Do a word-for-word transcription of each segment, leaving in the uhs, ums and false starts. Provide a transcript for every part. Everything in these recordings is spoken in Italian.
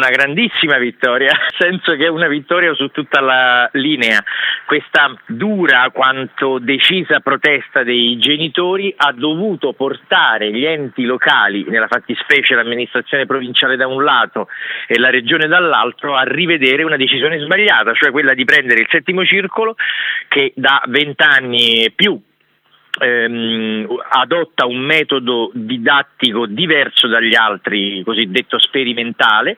una grandissima vittoria, nel senso che è una vittoria su tutta la linea. Questa dura quanto decisa protesta dei genitori ha dovuto portare gli enti locali, nella fattispecie l'amministrazione provinciale da un lato e la regione dall'altro, a rivedere una decisione sbagliata, cioè quella di prendere il settimo circolo, che da vent'anni e più Ehm, adotta un metodo didattico diverso dagli altri, cosiddetto sperimentale.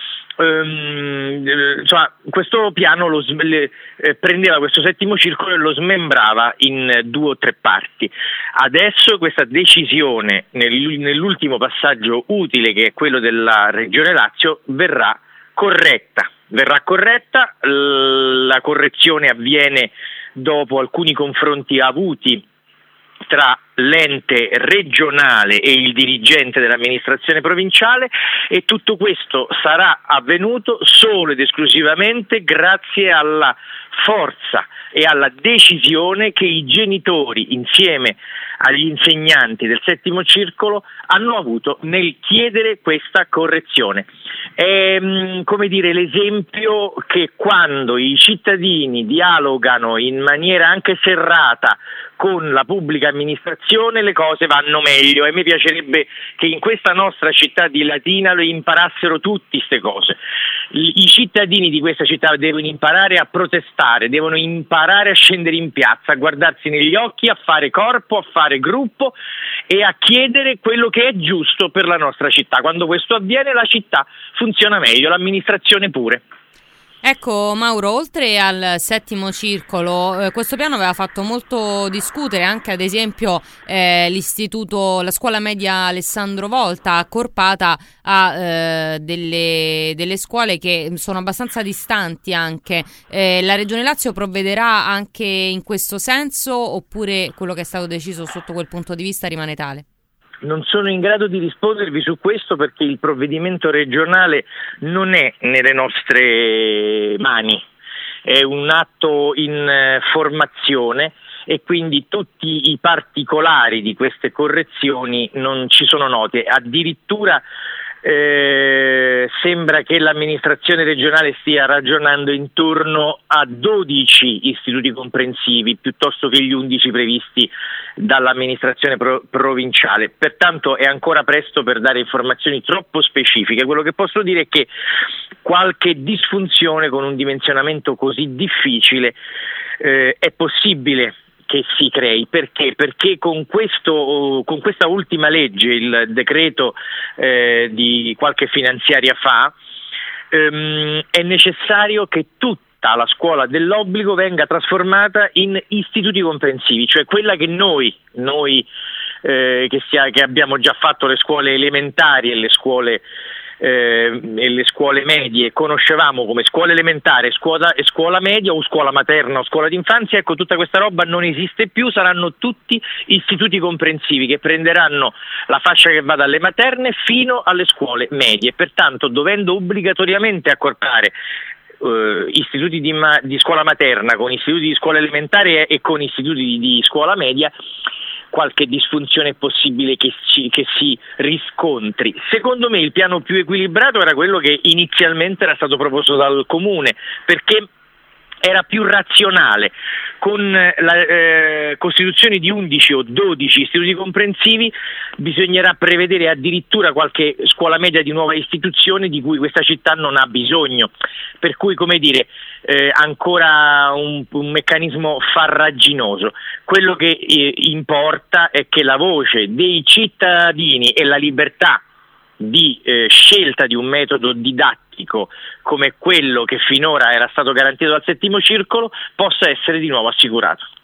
Ehm, insomma, questo piano lo, le, eh, prendeva questo settimo circolo e lo smembrava in due o tre parti. Adesso questa decisione nel, nell'ultimo passaggio utile, che è quello della Regione Lazio, verrà corretta. Verrà corretta, la correzione avviene dopo alcuni confronti avuti tra l'ente regionale e il dirigente dell'amministrazione provinciale, e tutto questo sarà avvenuto solo ed esclusivamente grazie alla forza e alla decisione che i genitori, insieme agli insegnanti del settimo circolo, hanno avuto nel chiedere questa correzione. È, come dire, l'esempio che quando i cittadini dialogano in maniera anche serrata con la pubblica amministrazione le cose vanno meglio, e mi piacerebbe che in questa nostra città di Latina lo imparassero tutti queste cose. I cittadini di questa città devono imparare a protestare, devono imparare a scendere in piazza, a guardarsi negli occhi, a fare corpo, a fare gruppo e a chiedere quello che è giusto per la nostra città. Quando questo avviene la città funziona meglio, l'amministrazione pure. Ecco Mauro, oltre al settimo circolo, eh, questo piano aveva fatto molto discutere anche ad esempio eh, l'istituto, la scuola media Alessandro Volta, accorpata a eh, delle, delle scuole che sono abbastanza distanti anche. Eh, la Regione Lazio provvederà anche in questo senso, oppure quello che è stato deciso sotto quel punto di vista rimane tale? Non sono in grado di rispondervi su questo perché il provvedimento regionale non è nelle nostre mani, è un atto in formazione e quindi tutti i particolari di queste correzioni non ci sono noti. Addirittura Eh, sembra che l'amministrazione regionale stia ragionando intorno a dodici istituti comprensivi piuttosto che gli undici previsti dall'amministrazione pro- provinciale. Pertanto è ancora presto per dare informazioni troppo specifiche. Quello che posso dire è che qualche disfunzione con un dimensionamento così difficile eh, è possibile che si crei. Perché? Perché con questo, con questa ultima legge, il decreto eh, di qualche finanziaria fa, ehm, è necessario che tutta la scuola dell'obbligo venga trasformata in istituti comprensivi, cioè quella che noi, noi eh, che, sia, che abbiamo già fatto le scuole elementari e le scuole Eh, e le scuole medie conoscevamo come scuola elementare, scuola, e scuola media o scuola materna o scuola d'infanzia. Ecco, tutta questa roba non esiste più, saranno tutti istituti comprensivi che prenderanno la fascia che va dalle materne fino alle scuole medie. Pertanto, dovendo obbligatoriamente accorpare Uh, istituti di, ma- di scuola materna con istituti di scuola elementare e con istituti di, di scuola media, qualche disfunzione è possibile che, ci, che si riscontri. Secondo me il piano più equilibrato era quello che inizialmente era stato proposto dal Comune, perché era più razionale. Con la eh, costituzione di undici o dodici istituti comprensivi bisognerà prevedere addirittura qualche scuola media di nuova istituzione di cui questa città non ha bisogno, per cui, come dire, eh, ancora un, un meccanismo farraginoso. Quello che eh, importa è che la voce dei cittadini e la libertà di eh, scelta di un metodo didattico come quello che finora era stato garantito dal settimo circolo possa essere di nuovo assicurato.